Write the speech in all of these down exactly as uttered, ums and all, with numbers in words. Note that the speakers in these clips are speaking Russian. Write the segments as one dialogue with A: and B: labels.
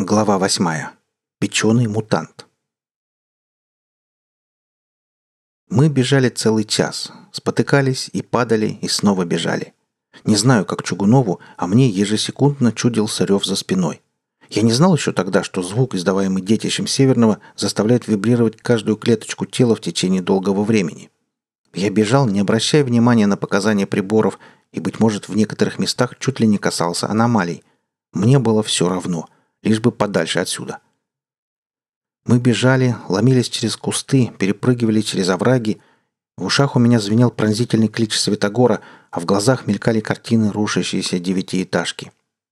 A: Глава восьмая. Печеный мутант. Мы бежали целый час, спотыкались и падали, и снова бежали. Не знаю, как Чугунову, а мне ежесекундно чудился рев за спиной. Я не знал еще тогда, что звук, издаваемый детищем Северного, заставляет вибрировать каждую клеточку тела в течение долгого времени. Я бежал, не обращая внимания на показания приборов, и, быть может, в некоторых местах чуть ли не касался аномалий. Мне было все равно, лишь бы подальше отсюда. Мы бежали, ломились через кусты, перепрыгивали через овраги. В ушах у меня звенел пронзительный клич Святогора, а в глазах мелькали картины рушащейся девятиэтажки.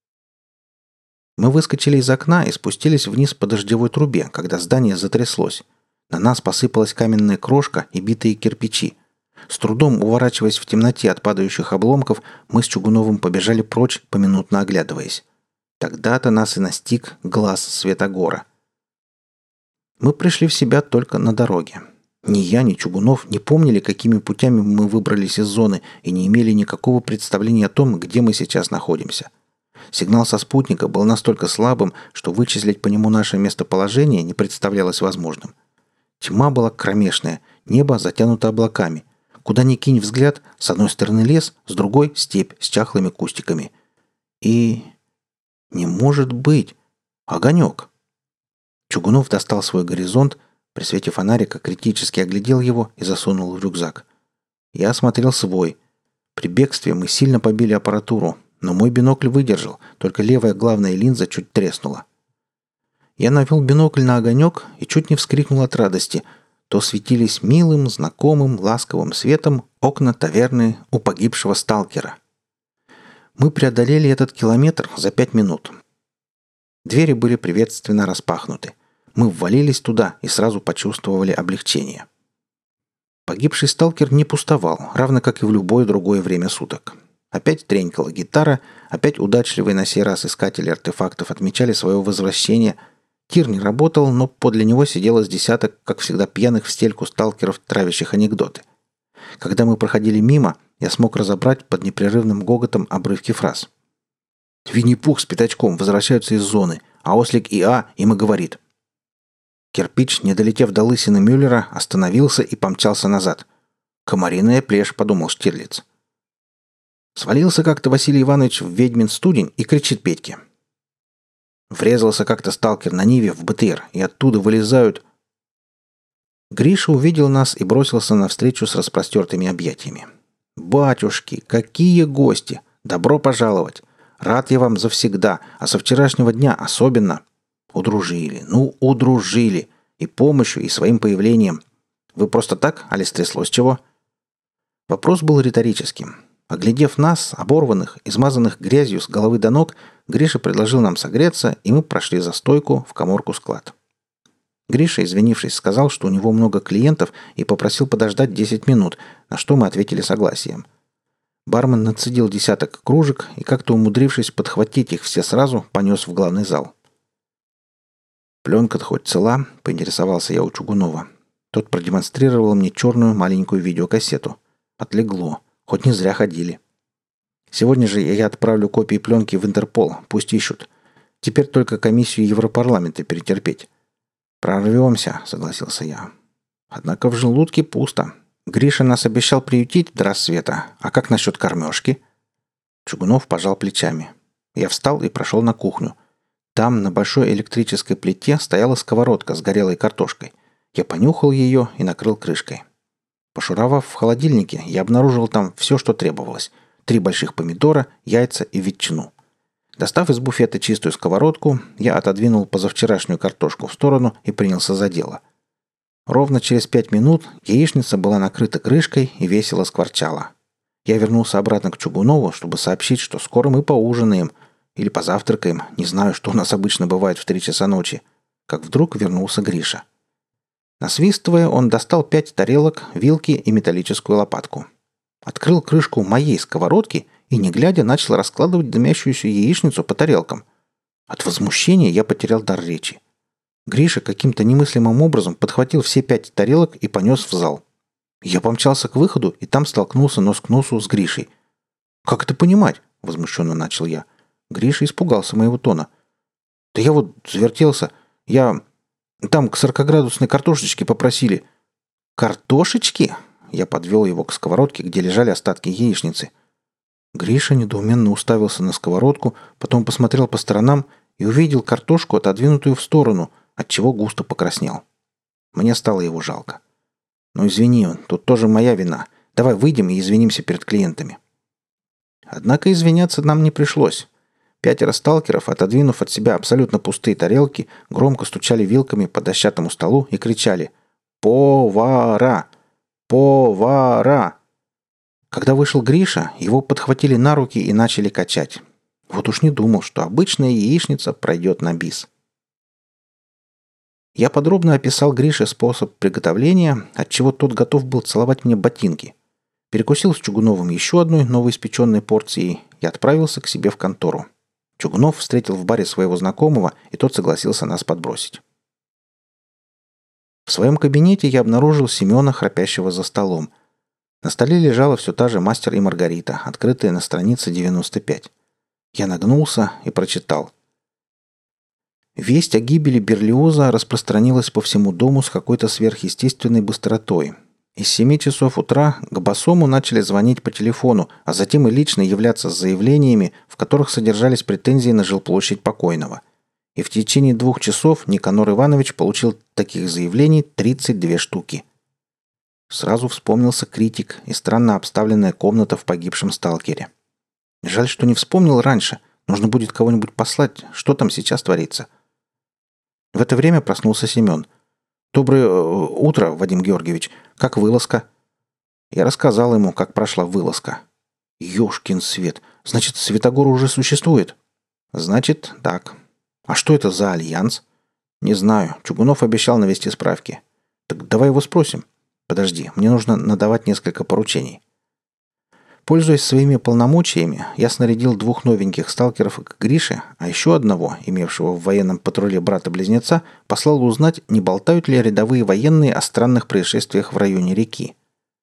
A: Мы выскочили из окна и спустились вниз по дождевой трубе, когда здание затряслось. На нас посыпалась каменная крошка и битые кирпичи. С трудом уворачиваясь в темноте от падающих обломков, мы с Чугуновым побежали прочь, поминутно оглядываясь. Тогда-то нас и настиг глаз Святогора. Мы пришли в себя только на дороге. Ни я, ни Чугунов не помнили, какими путями мы выбрались из зоны, и не имели никакого представления о том, где мы сейчас находимся. Сигнал со спутника был настолько слабым, что вычислить по нему наше местоположение не представлялось возможным. Тьма была кромешная, небо затянуто облаками. Куда ни кинь взгляд, с одной стороны лес, с другой — степь с чахлыми кустиками. И... Не может быть! Огонек! Чугунов достал свой горизонт, при свете фонарика критически оглядел его и засунул в рюкзак. Я осмотрел свой. При бегстве мы сильно побили аппаратуру, но мой бинокль выдержал, только левая главная линза чуть треснула. Я навел бинокль на огонек и чуть не вскрикнул от радости. То светились милым, знакомым, ласковым светом окна таверны у погибшего сталкера. Мы преодолели этот километр за пять минут. Двери были приветственно распахнуты. Мы ввалились туда и сразу почувствовали облегчение. Погибший сталкер не пустовал, равно как и в любое другое время суток. Опять тренькала гитара, опять удачливые на сей раз искатели артефактов отмечали свое возвращение. Тир не работал, но подле него сидело с десяток, как всегда, пьяных в стельку сталкеров, травящих анекдоты. Когда мы проходили мимо, я смог разобрать под непрерывным гоготом обрывки фраз. Винни-Пух с Пятачком возвращаются из зоны, а ослик ИА им и говорит. Кирпич, не долетев до лысины Мюллера, остановился и помчался назад. «Комариная плешь», — подумал Штирлиц. Свалился как-то Василий Иванович в ведьмин студень и кричит Петьке. Врезался как-то сталкер на Ниве в БТР, и оттуда вылезают... Гриша увидел нас и бросился навстречу с распростертыми объятиями. «Батюшки, какие гости! Добро пожаловать! Рад я вам завсегда, а со вчерашнего дня особенно. Удружили, ну удружили, и помощью, и своим появлением. Вы просто так, али стряслось чего?» Вопрос был риторическим. Оглядев нас, оборванных, измазанных грязью с головы до ног, Гриша предложил нам согреться, и мы прошли за стойку в каморку-склад. Гриша, извинившись, сказал, что у него много клиентов, и попросил подождать десять минут, на что мы ответили согласием. Бармен нацедил десяток кружек и, как-то умудрившись подхватить их все сразу, понес в главный зал. «Пленка-то хоть цела?» — поинтересовался я у Чугунова. Тот продемонстрировал мне черную маленькую видеокассету. Отлегло. Хоть не зря ходили. Сегодня же я отправлю копии пленки в Интерпол, пусть ищут. Теперь только комиссию Европарламента перетерпеть. «Прорвемся», — согласился я. Однако в желудке пусто. Гриша нас обещал приютить до рассвета. А как насчет кормежки? Чугунов пожал плечами. Я встал и прошел на кухню. Там на большой электрической плите стояла сковородка с горелой картошкой. Я понюхал ее и накрыл крышкой. Пошуровав в холодильнике, я обнаружил там все, что требовалось. Три больших помидора, яйца и ветчину. Достав из буфета чистую сковородку, я отодвинул позавчерашнюю картошку в сторону и принялся за дело. Ровно через пять минут яичница была накрыта крышкой и весело скворчала. Я вернулся обратно к Чугунову, чтобы сообщить, что скоро мы поужинаем или позавтракаем, не знаю, что у нас обычно бывает в три часа ночи, как вдруг вернулся Гриша. Насвистывая, он достал пять тарелок, вилки и металлическую лопатку. Открыл крышку моей сковородки и, не глядя, начал раскладывать дымящуюся яичницу по тарелкам. От возмущения я потерял дар речи. Гриша каким-то немыслимым образом подхватил все пять тарелок и понес в зал. Я помчался к выходу и там столкнулся нос к носу с Гришей. «Как это понимать?» – возмущенно начал я. Гриша испугался моего тона. Да я вот завертелся. Я... Там к сорокаградусной картошечке попросили». «Картошечки?» Я подвел его к сковородке, где лежали остатки яичницы. Гриша недоуменно уставился на сковородку, потом посмотрел по сторонам и увидел картошку, отодвинутую в сторону, отчего густо покраснел. Мне стало его жалко. «Ну извини, тут тоже моя вина. Давай выйдем и извинимся перед клиентами». Однако извиняться нам не пришлось. Пятеро сталкеров, отодвинув от себя абсолютно пустые тарелки, громко стучали вилками по дощатому столу и кричали «Повара! Повара!». Когда вышел Гриша, его подхватили на руки и начали качать. Вот уж не думал, что обычная яичница пройдет на бис. Я подробно описал Грише способ приготовления, отчего тот готов был целовать мне ботинки. Перекусил с Чугуновым еще одной новоиспеченной порцией и отправился к себе в контору. Чугунов встретил в баре своего знакомого, и тот согласился нас подбросить. В своем кабинете я обнаружил Семена, храпящего за столом. На столе лежала все та же «Мастер и Маргарита», открытая на странице девяносто пять. Я нагнулся и прочитал. Весть о гибели Берлиоза распространилась по всему дому с какой-то сверхъестественной быстротой. Из семи часов утра к Басому начали звонить по телефону, а затем и лично являться с заявлениями, в которых содержались претензии на жилплощадь покойного. И в течение двух часов Никанор Иванович получил таких заявлений тридцать две штуки. Сразу вспомнился критик и странно обставленная комната в погибшем сталкере. Жаль, что не вспомнил раньше. Нужно будет кого-нибудь послать. Что там сейчас творится? В это время проснулся Семен. «Доброе утро, Вадим Георгиевич. Как вылазка?» Я рассказал ему, как прошла вылазка. «Ёшкин свет! Значит, Святогор уже существует?» «Значит, так. А что это за альянс?» «Не знаю. Чугунов обещал навести справки». «Так давай его спросим». «Подожди, мне нужно надавать несколько поручений». Пользуясь своими полномочиями, я снарядил двух новеньких сталкеров к Грише, а еще одного, имевшего в военном патруле брата-близнеца, послал узнать, не болтают ли рядовые военные о странных происшествиях в районе реки.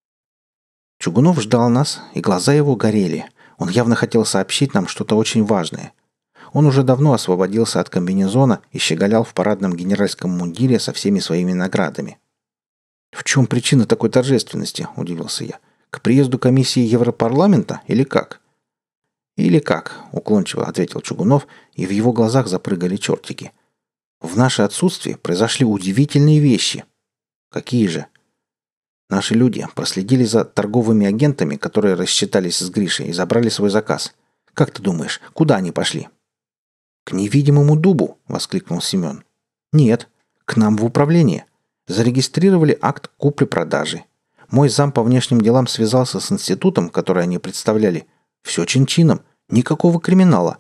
A: Чугунов ждал нас, и глаза его горели. Он явно хотел сообщить нам что-то очень важное. Он уже давно освободился от комбинезона и щеголял в парадном генеральском мундире со всеми своими наградами. «В чем причина такой торжественности?» – удивился я. «К приезду комиссии Европарламента или как?» «Или как», — уклончиво ответил Чугунов, и в его глазах запрыгали чертики. «В наше отсутствие произошли удивительные вещи». «Какие же?» «Наши люди проследили за торговыми агентами, которые рассчитались с Гришей и забрали свой заказ. Как ты думаешь, куда они пошли?» «К невидимому дубу», — воскликнул Семен. «Нет, к нам в управление. Зарегистрировали акт купли-продажи. Мой зам по внешним делам связался с институтом, который они представляли. Все чин-чином. Никакого криминала».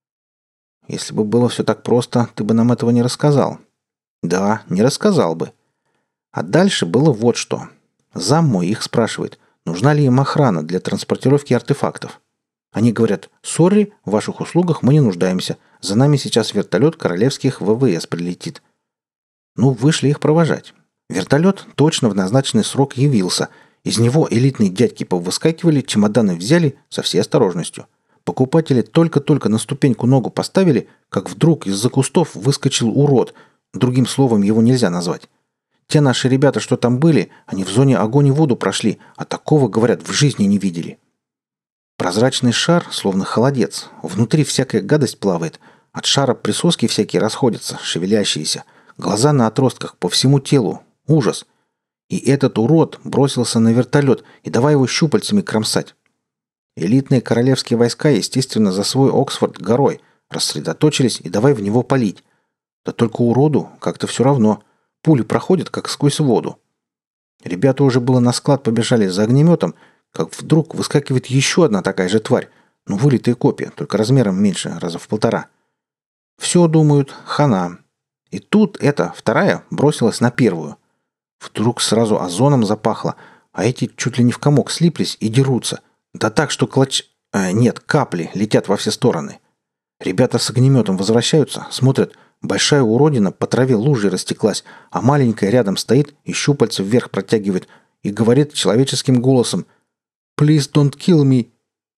A: «Если бы было все так просто, ты бы нам этого не рассказал». «Да, не рассказал бы». А дальше было вот что. Зам мой их спрашивает, нужна ли им охрана для транспортировки артефактов. Они говорят: «Сорри, в ваших услугах мы не нуждаемся. За нами сейчас вертолет королевских ВВС прилетит». Ну, вышли их провожать. Вертолет точно в назначенный срок явился. Из него элитные дядьки повыскакивали, чемоданы взяли со всей осторожностью. Покупатели только-только на ступеньку ногу поставили, как вдруг из-за кустов выскочил урод. Другим словом его нельзя назвать. Те наши ребята, что там были, они в зоне огонь и воду прошли, а такого, говорят, в жизни не видели. Прозрачный шар, словно холодец. Внутри всякая гадость плавает. От шара присоски всякие расходятся, шевелящиеся. Глаза на отростках по всему телу. Ужас. И этот урод бросился на вертолет и давай его щупальцами кромсать. Элитные королевские войска, естественно, за свой Оксфорд горой рассредоточились и давай в него палить. Да только уроду как-то все равно. Пули проходят, как сквозь воду. Ребята уже было на склад побежали за огнеметом, как вдруг выскакивает еще одна такая же тварь. Ну, вылитая копия, только размером меньше, раза в полтора. Все думают, хана. И тут эта вторая бросилась на первую. Вдруг сразу озоном запахло, а эти чуть ли не в комок слиплись и дерутся. Да так, что клоч... А, нет, капли летят во все стороны. Ребята с огнеметом возвращаются, смотрят, большая уродина по траве лужей растеклась, а маленькая рядом стоит и щупальца вверх протягивает и говорит человеческим голосом: «Please don't kill me».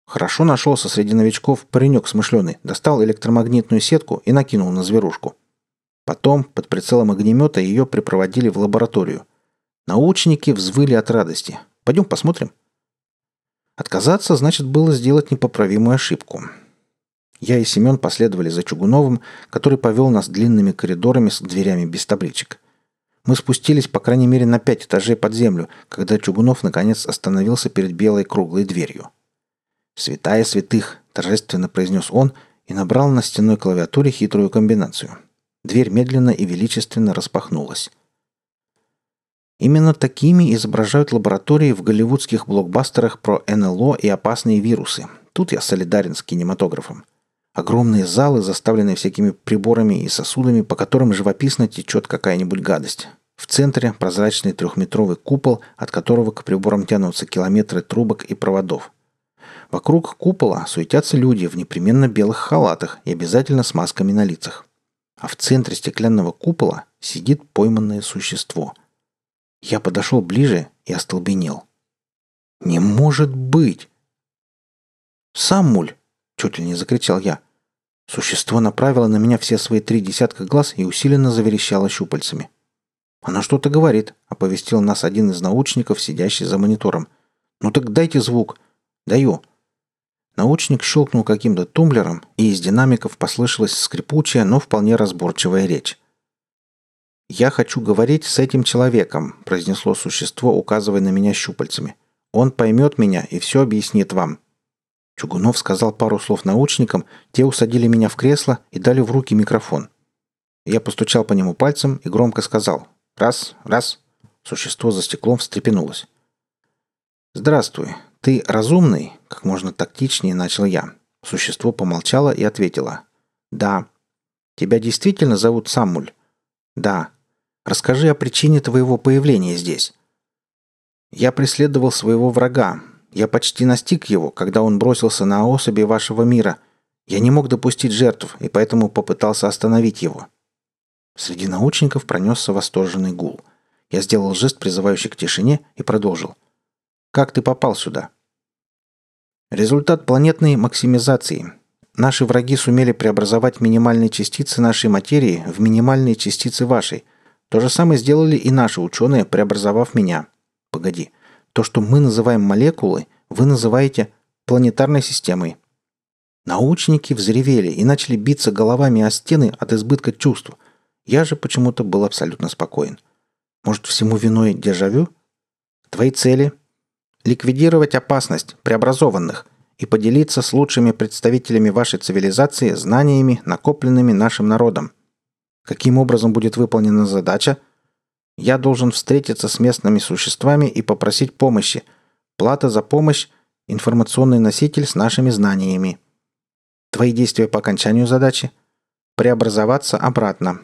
A: Хорошо нашелся среди новичков паренек смышленый, достал электромагнитную сетку и накинул на зверушку. Потом под прицелом огнемета ее припроводили в лабораторию. Научники взвыли от радости. Пойдем посмотрим. Отказаться, значит, было сделать непоправимую ошибку. Я и Семен последовали за Чугуновым, который повел нас длинными коридорами с дверями без табличек. Мы спустились, по крайней мере, на пять этажей под землю, когда Чугунов наконец остановился перед белой круглой дверью. «Святая святых!» – торжественно произнес он и набрал на стенной клавиатуре хитрую комбинацию. Дверь медленно и величественно распахнулась. Именно такими изображают лаборатории в голливудских блокбастерах про эн эл о и опасные вирусы. Тут я солидарен с кинематографом. Огромные залы, заставленные всякими приборами и сосудами, по которым живописно течет какая-нибудь гадость. В центре прозрачный трехметровый купол, от которого к приборам тянутся километры трубок и проводов. Вокруг купола суетятся люди в непременно белых халатах и обязательно с масками на лицах. А в центре стеклянного купола сидит пойманное существо. Я подошел ближе и остолбенел. «Не может быть!» «Саммуль!» — чуть ли не закричал я. Существо направило на меня все свои три десятка глаз и усиленно заверещало щупальцами. «Оно что-то говорит», — оповестил нас один из научников, сидящий за монитором. «Ну так дайте звук». «Даю». Научник щелкнул каким-то тумблером, и из динамиков послышалась скрипучая, но вполне разборчивая речь. «Я хочу говорить с этим человеком», — произнесло существо, указывая на меня щупальцами. «Он поймет меня и все объяснит вам». Чугунов сказал пару слов научникам, те усадили меня в кресло и дали в руки микрофон. Я постучал по нему пальцем и громко сказал «Раз, раз». Существо за стеклом встрепенулось. «Здравствуй. Ты разумный?» — как можно тактичнее начал я. Существо помолчало и ответило. «Да». «Тебя действительно зовут Саммуль?» «Да». «Расскажи о причине твоего появления здесь». «Я преследовал своего врага. Я почти настиг его, когда он бросился на особи вашего мира. Я не мог допустить жертв, и поэтому попытался остановить его». Среди научников пронесся восторженный гул. Я сделал жест, призывающий к тишине, и продолжил. «Как ты попал сюда?» «Результат планетной максимизации. Наши враги сумели преобразовать минимальные частицы нашей материи в минимальные частицы вашей. То же самое сделали и наши ученые, преобразовав меня. Погоди. То, что мы называем молекулой, вы называете планетарной системой». Научники взревели и начали биться головами о стены от избытка чувств. Я же почему-то был абсолютно спокоен. Может, всему виной дежавю? Твои цели? Ликвидировать опасность преобразованных и поделиться с лучшими представителями вашей цивилизации знаниями, накопленными нашим народом. Каким образом будет выполнена задача? Я должен встретиться с местными существами и попросить помощи. Плата за помощь – информационный носитель с нашими знаниями. Твои действия по окончанию задачи? Преобразоваться обратно.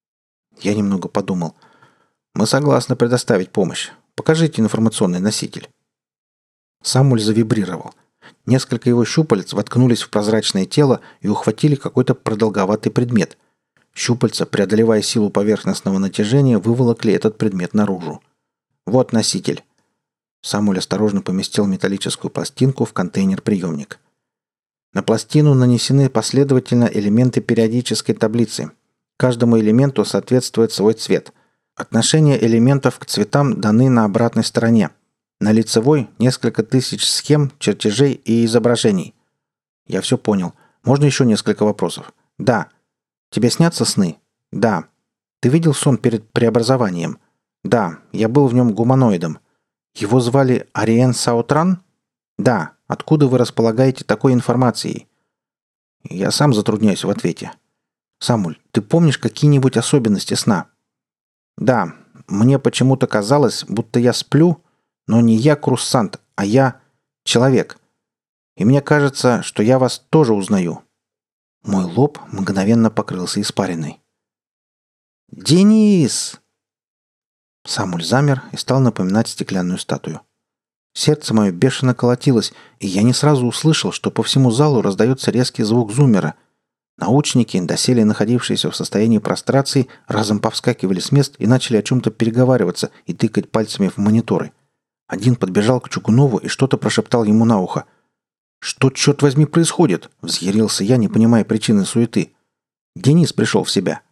A: Я немного подумал. Мы согласны предоставить помощь. Покажите информационный носитель. Саммуль завибрировал. Несколько его щупалец воткнулись в прозрачное тело и ухватили какой-то продолговатый предмет. Щупальца, преодолевая силу поверхностного натяжения, выволокли этот предмет наружу. Вот носитель. Саммуль осторожно поместил металлическую пластинку в контейнер-приемник. На пластину нанесены последовательно элементы периодической таблицы. Каждому элементу соответствует свой цвет. Отношения элементов к цветам даны на обратной стороне. На лицевой несколько тысяч схем, чертежей и изображений. Я все понял. Можно еще несколько вопросов? Да. Тебе снятся сны? Да. Ты видел сон перед преобразованием? Да. Я был в нем гуманоидом. Его звали Ариен Саутран? Да. Откуда вы располагаете такой информацией? Я сам затрудняюсь в ответе. Саммуль, ты помнишь какие-нибудь особенности сна? Да. Мне почему-то казалось, будто я сплю, но не я курсант, а я человек. И мне кажется, что я вас тоже узнаю. Мой лоб мгновенно покрылся испариной. «Денис!» Саммуль замер и стал напоминать стеклянную статую. Сердце мое бешено колотилось, и я не сразу услышал, что по всему залу раздается резкий звук зуммера. Научники, доселе находившиеся в состоянии прострации, разом повскакивали с мест и начали о чем-то переговариваться и тыкать пальцами в мониторы. Один подбежал к Чугунову и что-то прошептал ему на ухо. «Что, черт возьми, происходит?» – взъярился я, не понимая причины суеты. Денис пришел в себя.